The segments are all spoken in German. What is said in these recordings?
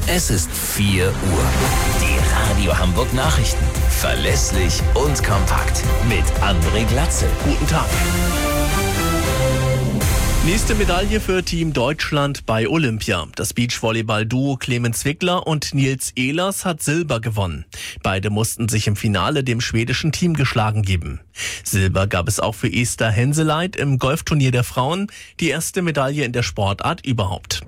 Es ist 4 Uhr. Die Radio Hamburg Nachrichten. Verlässlich und kompakt. Mit André Glatzel. Guten Tag. Nächste Medaille für Team Deutschland bei Olympia. Das Beachvolleyball-Duo Clemens Wickler und Nils Ehlers hat Silber gewonnen. Beide mussten sich im Finale dem schwedischen Team geschlagen geben. Silber gab es auch für Esther Henseleit im Golfturnier der Frauen, die erste Medaille in der Sportart überhaupt.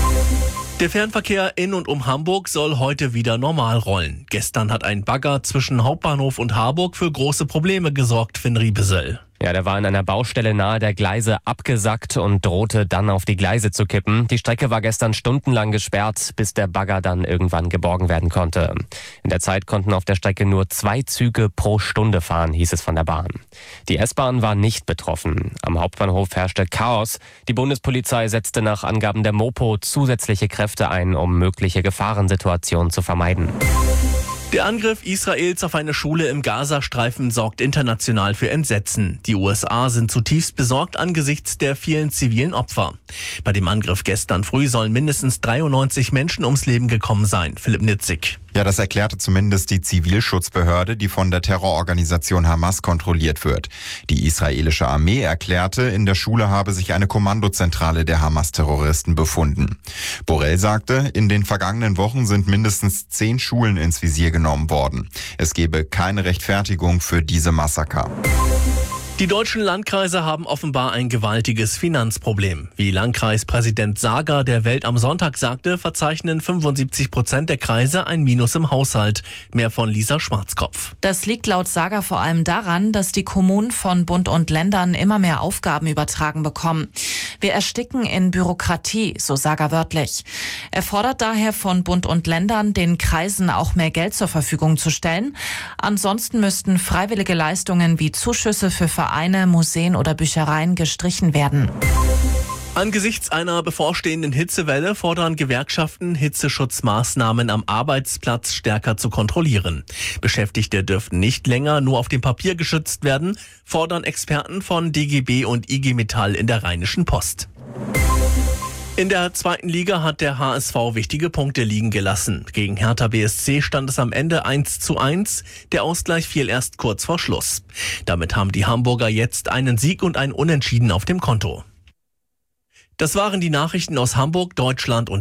Der Fernverkehr in und um Hamburg soll heute wieder normal rollen. Gestern hat ein Bagger zwischen Hauptbahnhof und Harburg für große Probleme gesorgt, Finn Riebesell. Ja, der war an einer Baustelle nahe der Gleise abgesackt und drohte dann auf die Gleise zu kippen. Die Strecke war gestern stundenlang gesperrt, bis der Bagger dann irgendwann geborgen werden konnte. In der Zeit konnten auf der Strecke nur 2 Züge pro Stunde fahren, hieß es von der Bahn. Die S-Bahn war nicht betroffen. Am Hauptbahnhof herrschte Chaos. Die Bundespolizei setzte nach Angaben der Mopo zusätzliche Kräfte ein, um mögliche Gefahrensituationen zu vermeiden. Der Angriff Israels auf eine Schule im Gazastreifen sorgt international für Entsetzen. Die USA sind zutiefst besorgt angesichts der vielen zivilen Opfer. Bei dem Angriff gestern früh sollen mindestens 93 Menschen ums Leben gekommen sein. Philipp Nitzig. Ja, das erklärte zumindest die Zivilschutzbehörde, die von der Terrororganisation Hamas kontrolliert wird. Die israelische Armee erklärte, in der Schule habe sich eine Kommandozentrale der Hamas-Terroristen befunden. Borrell sagte, in den vergangenen Wochen sind mindestens 10 Schulen ins Visier genommen worden. Es gebe keine Rechtfertigung für diese Massaker. Die deutschen Landkreise haben offenbar ein gewaltiges Finanzproblem. Wie Landkreispräsident Sager der Welt am Sonntag sagte, verzeichnen 75% der Kreise ein Minus im Haushalt. Mehr von Lisa Schwarzkopf. Das liegt laut Sager vor allem daran, dass die Kommunen von Bund und Ländern immer mehr Aufgaben übertragen bekommen. Wir ersticken in Bürokratie, so Sager wörtlich. Er fordert daher von Bund und Ländern, den Kreisen auch mehr Geld zur Verfügung zu stellen. Ansonsten müssten freiwillige Leistungen wie Zuschüsse für Vereine, Museen oder Büchereien gestrichen werden. Angesichts einer bevorstehenden Hitzewelle fordern Gewerkschaften, Hitzeschutzmaßnahmen am Arbeitsplatz stärker zu kontrollieren. Beschäftigte dürften nicht länger nur auf dem Papier geschützt werden, fordern Experten von DGB und IG Metall in der Rheinischen Post. In der 2. Liga hat der HSV wichtige Punkte liegen gelassen. Gegen Hertha BSC stand es am Ende 1:1. Der Ausgleich fiel erst kurz vor Schluss. Damit haben die Hamburger jetzt einen Sieg und ein Unentschieden auf dem Konto. Das waren die Nachrichten aus Hamburg, Deutschland und